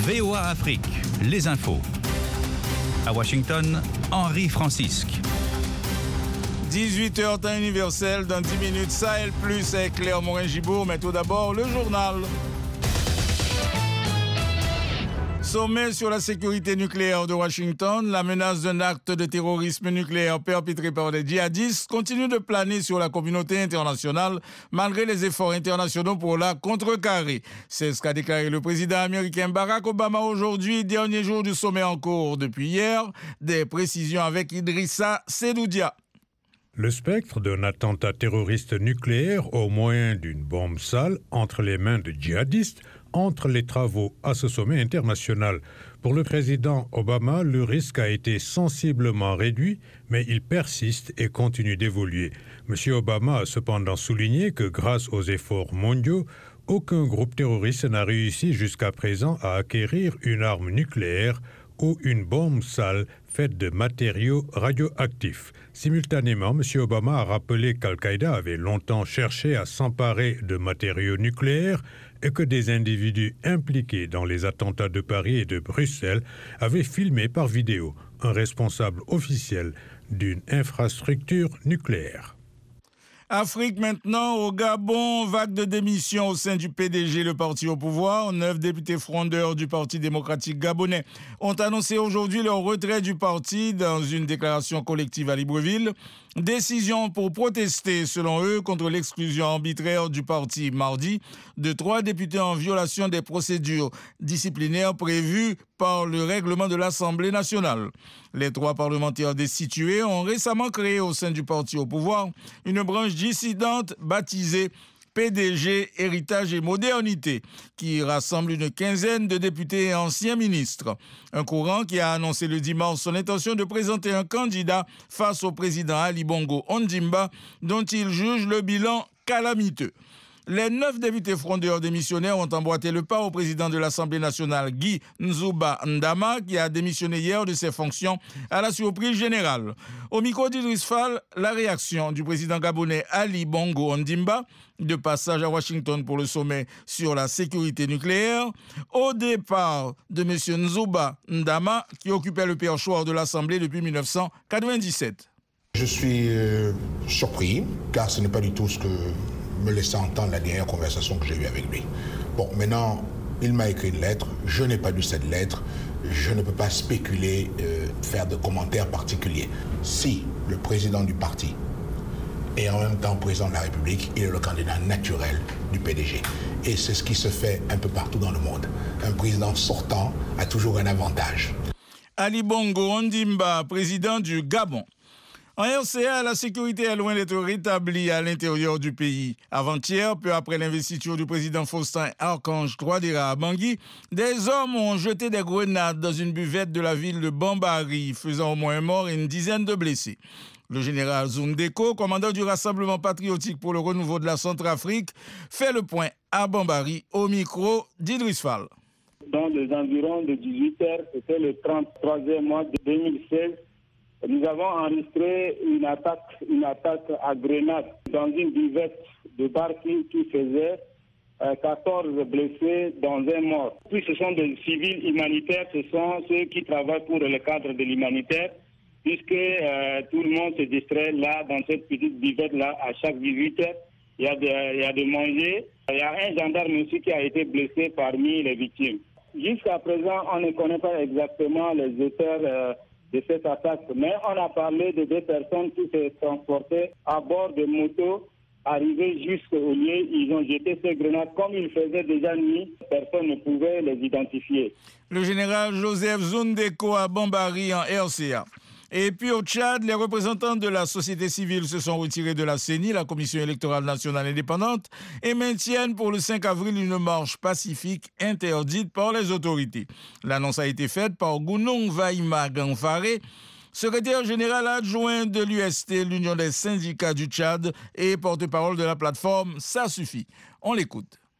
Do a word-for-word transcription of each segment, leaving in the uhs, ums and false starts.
V O A Afrique, les infos. À Washington, Henri Francisque. dix-huit heures temps universel, dans dix minutes, Sahel Plus avec Claire Morin-Gibault, mais tout d'abord, le journal. Sommet sur la sécurité nucléaire de Washington, la menace d'un acte de terrorisme nucléaire perpétré par des djihadistes continue de planer sur la communauté internationale malgré les efforts internationaux pour la contrecarrer. C'est ce qu'a déclaré le président américain Barack Obama aujourd'hui, dernier jour du sommet en cours depuis hier. Des précisions avec Idrissa Sedoudia. Le spectre d'un attentat terroriste nucléaire au moyen d'une bombe sale entre les mains de djihadistes entre les travaux à ce sommet international. Pour le président Obama, le risque a été sensiblement réduit, mais il persiste et continue d'évoluer. M. Obama a cependant souligné que grâce aux efforts mondiaux, aucun groupe terroriste n'a réussi jusqu'à présent à acquérir une arme nucléaire ou une bombe sale faite de matériaux radioactifs. Simultanément, M. Obama a rappelé qu'Al-Qaïda avait longtemps cherché à s'emparer de matériaux nucléaires et que des individus impliqués dans les attentats de Paris et de Bruxelles avaient filmé par vidéo un responsable officiel d'une infrastructure nucléaire. Afrique maintenant, au Gabon, vague de démission au sein du P D G, le parti au pouvoir. Neuf députés frondeurs du Parti démocratique gabonais ont annoncé aujourd'hui leur retrait du parti dans une déclaration collective à Libreville. Décision pour protester, selon eux, contre l'exclusion arbitraire du parti mardi de trois députés en violation des procédures disciplinaires prévues par le règlement de l'Assemblée nationale. Les trois parlementaires destitués ont récemment créé au sein du parti au pouvoir une branche dissidente baptisée P D G Héritage et Modernité, qui rassemble une quinzaine de députés et anciens ministres. Un courant qui a annoncé le dimanche son intention de présenter un candidat face au président Ali Bongo Ondimba, dont il juge le bilan calamiteux. Les neuf députés frondeurs démissionnaires ont emboîté le pas au président de l'Assemblée nationale, Guy Nzouba Ndama, qui a démissionné hier de ses fonctions à la surprise générale. Au micro d'Idriss Fall, la réaction du président gabonais Ali Bongo Ondimba, de passage à Washington pour le sommet sur la sécurité nucléaire, au départ de M. Nzouba Ndama, qui occupait le perchoir de l'Assemblée depuis mille neuf cent quatre-vingt-dix-sept. Je suis euh, surpris, car ce n'est pas du tout ce que me laissait entendre la dernière conversation que j'ai eue avec lui. Bon, maintenant, il m'a écrit une lettre, je n'ai pas lu cette lettre, je ne peux pas spéculer, euh, faire de commentaires particuliers. Si le président du parti est en même temps président de la République, il est le candidat naturel du P D G. Et c'est ce qui se fait un peu partout dans le monde. Un président sortant a toujours un avantage. Ali Bongo Ondimba, président du Gabon. En R C A, la sécurité est loin d'être rétablie à l'intérieur du pays. Avant-hier, peu après l'investiture du président Faustin Archange Touadéra à Bangui, des hommes ont jeté des grenades dans une buvette de la ville de Bambari, faisant au moins un mort et une dizaine de blessés. Le général Zundeko, commandant du Rassemblement patriotique pour le renouveau de la Centrafrique, fait le point à Bambari au micro d'Idriss Fall. Dans les environs de dix-huit heures, c'était le trente-troisième mois de deux mille seize, nous avons enregistré une attaque, une attaque à grenade dans une buvette de bar qui, qui faisait euh, quatorze blessés dans un mort. Puis ce sont des civils humanitaires, ce sont ceux qui travaillent pour le cadre de l'humanitaire, puisque euh, tout le monde se distrait là, dans cette petite buvette-là, à chaque dix-huit heures. Il y a de, il y a de manger. Il y a un gendarme aussi qui a été blessé parmi les victimes. Jusqu'à présent, on ne connaît pas exactement les auteurs euh, de cette attaque, mais on a parlé de deux personnes qui se transportaient à bord de motos. Arrivés jusqu'au lieu, ils ont jeté ces grenades. Comme il faisait déjà nuit, personne ne pouvait les identifier. Le général Joseph Zundeko à Bambari en R C A. Et puis au Tchad, les représentants de la société civile se sont retirés de la C E N I, la Commission électorale nationale indépendante, et maintiennent pour le cinq avril une marche pacifique interdite par les autorités. L'annonce a été faite par Gounong Vaïma Gangfaré, secrétaire général adjoint de l'U S T, l'Union des syndicats du Tchad, et porte-parole de la plateforme Ça suffit. On l'écoute.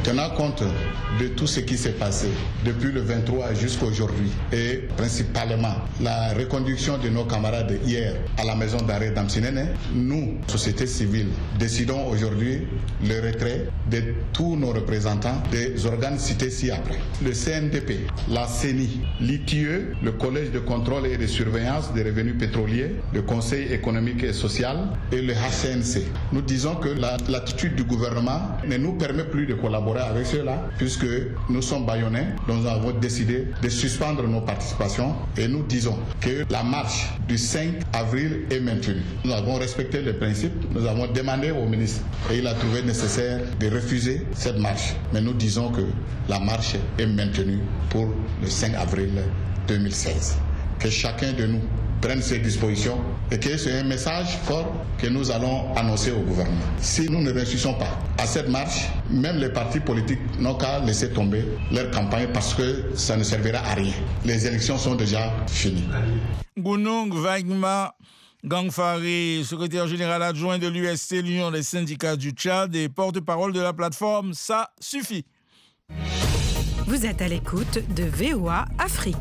Tenant compte de tout ce qui s'est passé depuis le vingt-trois jusqu'à aujourd'hui et principalement la reconduction de nos camarades hier à la maison d'arrêt d'Amsinene, nous, société civile, décidons aujourd'hui le retrait de tous nos représentants des organes cités ci-après. Le C N D P, la C E N I, l'I T I E, le Collège de contrôle et de surveillance des revenus pétroliers, le Conseil économique et social et le H C N C. Nous disons que la, l'attitude du gouvernement ne nous permet plus de collaborer avec ceux-là puisque nous sommes bâillonnés, donc nous avons décidé de suspendre nos participations et nous disons que la marche du cinq avril est maintenue. Nous avons respecté les principes, nous avons demandé au ministre et il a trouvé nécessaire de refuser cette marche. Mais nous disons que la marche est maintenue pour le cinq avril deux mille seize. Que chacun de nous prenne ses dispositions et que c'est un message fort que nous allons annoncer au gouvernement. Si nous ne réussissons pas à cette marche, même les partis politiques n'ont qu'à laisser tomber leur campagne parce que ça ne servira à rien. Les élections sont déjà finies. Gunung Vaigma Gangfari, secrétaire général adjoint de l'U S T, l'Union des syndicats du Tchad, et porte-parole de la plateforme Ça suffit. Vous êtes à l'écoute de V O A Afrique.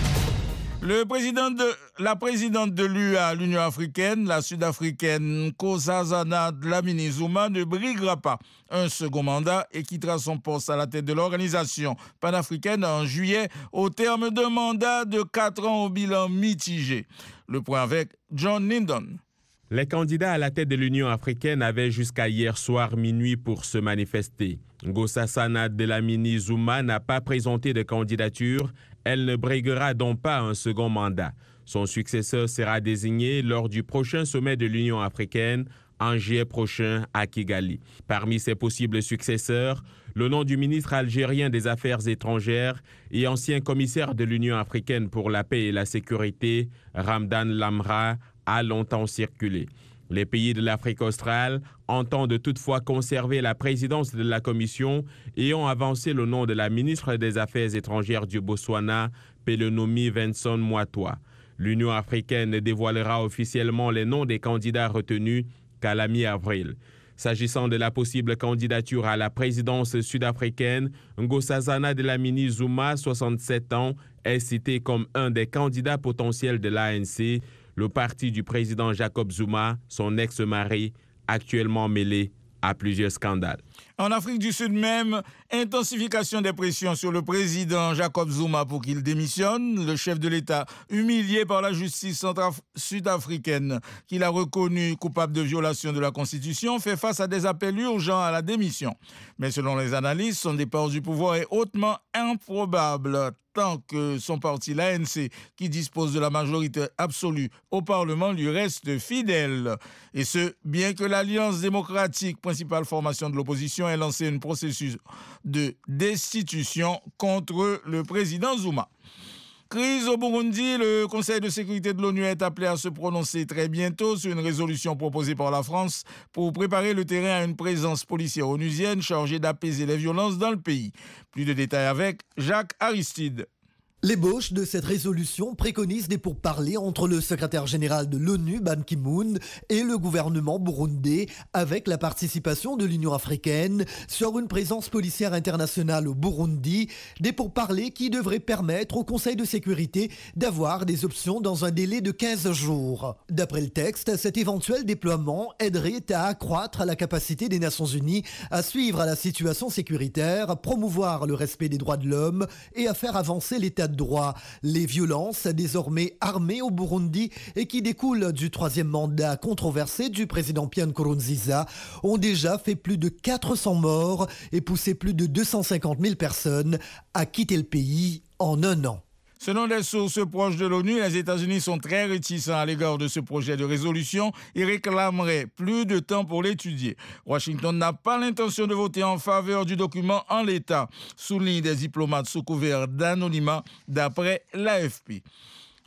Le président de, la présidente de l'U A, l'Union africaine, la sud-africaine Nkosazana Dlamini-Zuma, ne briguera pas un second mandat et quittera son poste à la tête de l'organisation panafricaine en juillet au terme d'un mandat de quatre ans au bilan mitigé. Le point avec John Lindon. Les candidats à la tête de l'Union africaine avaient jusqu'à hier soir minuit pour se manifester. Nkosazana Dlamini-Zuma n'a pas présenté de candidature. Elle ne briguera donc pas un second mandat. Son successeur sera désigné lors du prochain sommet de l'Union africaine en juillet prochain à Kigali. Parmi ses possibles successeurs, le nom du ministre algérien des Affaires étrangères et ancien commissaire de l'Union africaine pour la paix et la sécurité, Ramdan Lamra, a longtemps circulé. Les pays de l'Afrique australe entendent toutefois conserver la présidence de la Commission et ont avancé le nom de la ministre des Affaires étrangères du Botswana, Pelonomi Venson Moatoa. L'Union africaine dévoilera officiellement les noms des candidats retenus qu'à la mi-avril. S'agissant de la possible candidature à la présidence sud-africaine, Nkosazana Dlamini-Zuma, soixante-sept ans, est cité comme un des candidats potentiels de l'A N C, le parti du président Jacob Zuma, son ex-mari, actuellement mêlé à plusieurs scandales. En Afrique du Sud même, intensification des pressions sur le président Jacob Zuma pour qu'il démissionne. Le chef de l'État, humilié par la justice sud-africaine, qu'il a reconnu coupable de violation de la Constitution, fait face à des appels urgents à la démission. Mais selon les analystes, son départ du pouvoir est hautement improbable, tant que son parti, l'A N C, qui dispose de la majorité absolue au Parlement, lui reste fidèle. Et ce, bien que l'Alliance démocratique, principale formation de l'opposition, ait lancé un processus de destitution contre le président Zuma. Crise au Burundi, le Conseil de sécurité de l'ONU est appelé à se prononcer très bientôt sur une résolution proposée par la France pour préparer le terrain à une présence policière onusienne chargée d'apaiser les violences dans le pays. Plus de détails avec Jacques Aristide. L'ébauche de cette résolution préconise des pourparlers entre le secrétaire général de l'ONU, Ban Ki-moon, et le gouvernement burundais, avec la participation de l'Union africaine sur une présence policière internationale au Burundi, des pourparlers qui devraient permettre au Conseil de sécurité d'avoir des options dans un délai de quinze jours. D'après le texte, cet éventuel déploiement aiderait à accroître la capacité des Nations Unies à suivre la situation sécuritaire, promouvoir le respect des droits de l'homme et à faire avancer l'état de droit. Les violences désormais armées au Burundi et qui découlent du troisième mandat controversé du président Pierre Nkurunziza ont déjà fait plus de quatre cents morts et poussé plus de deux cent cinquante mille personnes à quitter le pays en un an. Selon des sources proches de l'ONU, les États-Unis sont très réticents à l'égard de ce projet de résolution et réclameraient plus de temps pour l'étudier. Washington n'a pas l'intention de voter en faveur du document en l'état, soulignent des diplomates sous couvert d'anonymat d'après l'A F P.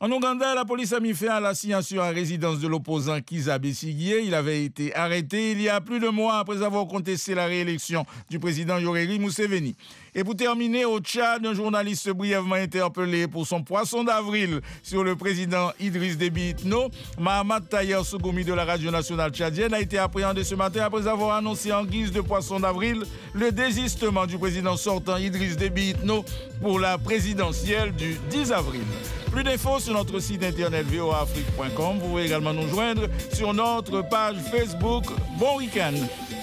En Ouganda, la police a mis fin à l'assignation à résidence de l'opposant Kizza Besigye. Il avait été arrêté il y a plus de mois après avoir contesté la réélection du président Yoweri Museveni. Et pour terminer, au Tchad, un journaliste brièvement interpellé pour son poisson d'avril sur le président Idriss Déby Itno, Mahamat Tayer Sougoumi de la radio nationale tchadienne, a été appréhendé ce matin après avoir annoncé en guise de poisson d'avril le désistement du président sortant Idriss Déby Itno pour la présidentielle du dix avril. Plus d'infos sur notre site internet v o a afrique point com. Vous pouvez également nous joindre sur notre page Facebook. Bon week-end.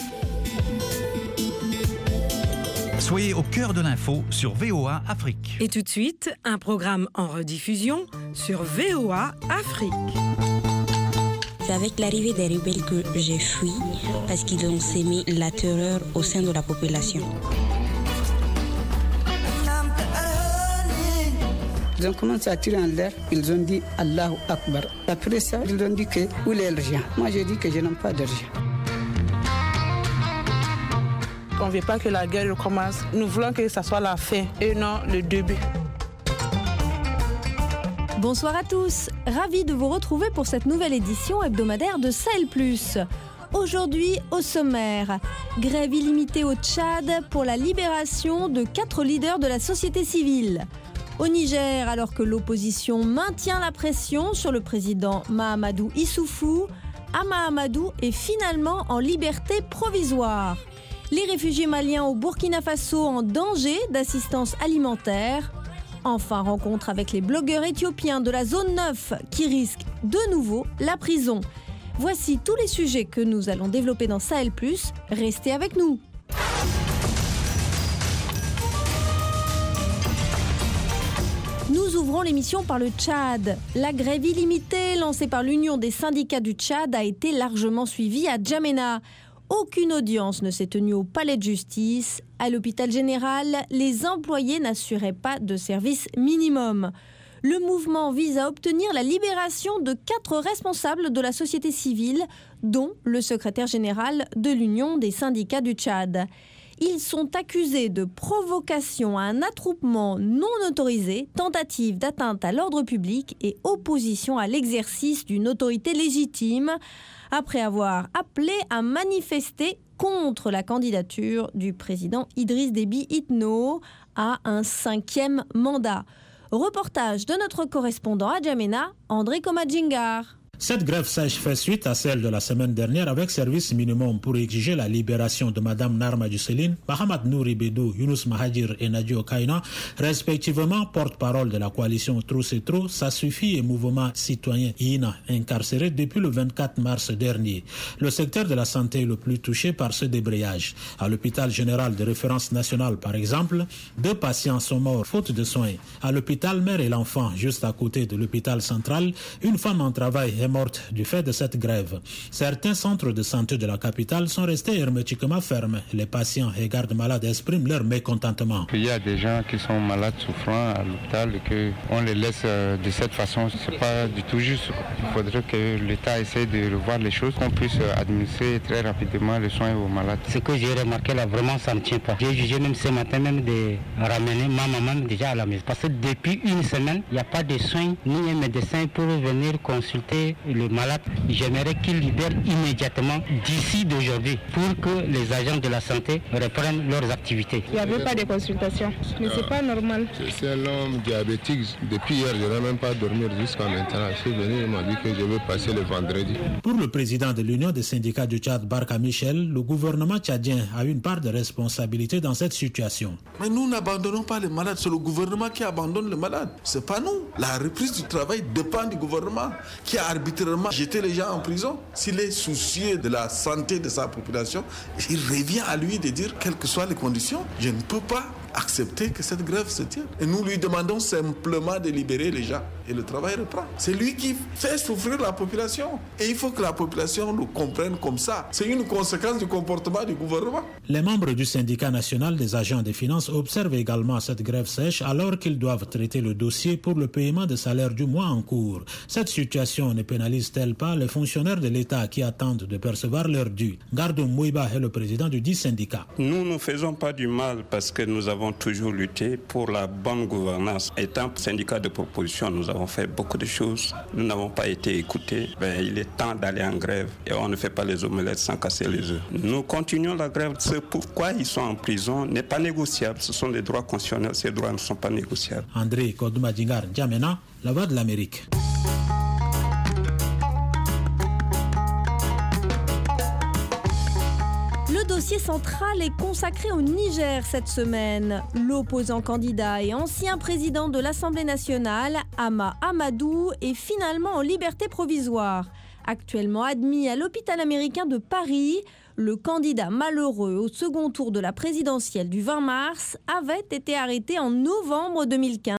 Soyez au cœur de l'info sur V O A Afrique. Et tout de suite, un programme en rediffusion sur V O A Afrique. C'est avec l'arrivée des rebelles que j'ai fui parce qu'ils ont sémé la terreur au sein de la population. Ils ont commencé à tirer en l'air, ils ont dit Allahu Akbar. Après ça, ils ont dit que où est l'argent? Moi j'ai dit que je n'ai pas d'argent. On ne veut pas que la guerre recommence. Nous voulons que ça soit la fin et non le début. Bonsoir à tous, ravi de vous retrouver pour cette nouvelle édition hebdomadaire de Sahel plus. Aujourd'hui, au sommaire, grève illimitée au Tchad pour la libération de quatre leaders de la société civile. Au Niger, alors que l'opposition maintient la pression sur le président Mahamadou Issoufou, Ama Amadou est finalement en liberté provisoire. Les réfugiés maliens au Burkina Faso en danger d'assistance alimentaire. Enfin, rencontre avec les blogueurs éthiopiens de la zone neuf qui risquent de nouveau la prison. Voici tous les sujets que nous allons développer dans Sahel plus. Restez avec nous. Nous ouvrons l'émission par le Tchad. La grève illimitée lancée par l'Union des syndicats du Tchad a été largement suivie à N'Djamena. Aucune audience ne s'est tenue au palais de justice. À l'hôpital général, les employés n'assuraient pas de service minimum. Le mouvement vise à obtenir la libération de quatre responsables de la société civile, dont le secrétaire général de l'Union des syndicats du Tchad. Ils sont accusés de provocation à un attroupement non autorisé, tentative d'atteinte à l'ordre public et opposition à l'exercice d'une autorité légitime, après avoir appelé à manifester contre la candidature du président Idriss Déby Itno à un cinquième mandat. Reportage de notre correspondant à N'Djamena, André Komadjingar. Cette grève sèche fait suite à celle de la semaine dernière avec service minimum pour exiger la libération de Mme Narma Dusseline, Mahamad Nouri Bédou, Younous Mahajir et Nadio Kaina, respectivement porte-parole de la coalition Trop c'est trop, Ça suffit et mouvement citoyen I N A, incarcérés depuis le vingt-quatre mars dernier. Le secteur de la santé est le plus touché par ce débrayage. À l'hôpital général de référence nationale, par exemple, deux patients sont morts faute de soins. À l'hôpital Mère et l'Enfant, juste à côté de l'hôpital central, une femme en travail est morte du fait de cette grève. Certains centres de santé de la capitale sont restés hermétiquement fermés. Les patients et gardes malades expriment leur mécontentement. Il y a des gens qui sont malades, souffrants à l'hôpital et qu'on les laisse de cette façon. Ce n'est pas du tout juste. Il faudrait que l'État essaie de revoir les choses, qu'on puisse administrer très rapidement les soins aux malades. Ce que j'ai remarqué là, vraiment, ça ne tient pas. J'ai jugé même ce matin même de ramener ma maman déjà à la maison. Parce que depuis une semaine, il n'y a pas de soins ni un médecin pour venir consulter le malade. J'aimerais qu'il libère immédiatement d'ici d'aujourd'hui pour que les agents de la santé reprennent leurs activités. Il n'y avait pas de consultation, mais c'est pas normal. C'est un homme diabétique. Depuis hier, je n'ai même pas dormi jusqu'à maintenant. Je suis venu, il m'a dit que je vais passer le vendredi. Pour le président de l'Union des syndicats du Tchad, Barka Michel, le gouvernement tchadien a une part de responsabilité dans cette situation. Mais nous n'abandonnons pas les malades, c'est le gouvernement qui abandonne les malades. C'est pas nous. La reprise du travail dépend du gouvernement qui a arbitrairement jeté les gens en prison. S'il est soucieux de la santé de sa population, il revient à lui de dire, quelles que soient les conditions, je ne peux pas accepter que cette grève se tienne. Et nous lui demandons simplement de libérer les gens. Et le travail reprend. C'est lui qui fait souffrir la population. Et il faut que la population le comprenne comme ça. C'est une conséquence du comportement du gouvernement. Les membres du syndicat national des agents des finances observent également cette grève sèche alors qu'ils doivent traiter le dossier pour le paiement des salaires du mois en cours. Cette situation ne pénalise-t-elle pas les fonctionnaires de l'État qui attendent de percevoir leur dû? Gardou Mouiba est le président du dit syndicat. Nous ne faisons pas du mal parce que nous avons avons toujours lutté pour la bonne gouvernance. Étant syndicat de proposition, nous avons fait beaucoup de choses. Nous n'avons pas été écoutés. Ben, il est temps d'aller en grève et on ne fait pas les omelettes sans casser les œufs. Nous continuons la grève. Ce pourquoi ils sont en prison n'est pas négociable. Ce sont des droits constitutionnels. Ces droits ne sont pas négociables. André Kodouma-Djingar, N'Djamena, la voix de l'Amérique. Le dossier central est consacré au Niger cette semaine. L'opposant candidat et ancien président de l'Assemblée nationale, Hama Amadou, est finalement en liberté provisoire. Actuellement admis à l'hôpital américain de Paris, le candidat malheureux au second tour de la présidentielle du vingt mars avait été arrêté en novembre deux mille quinze.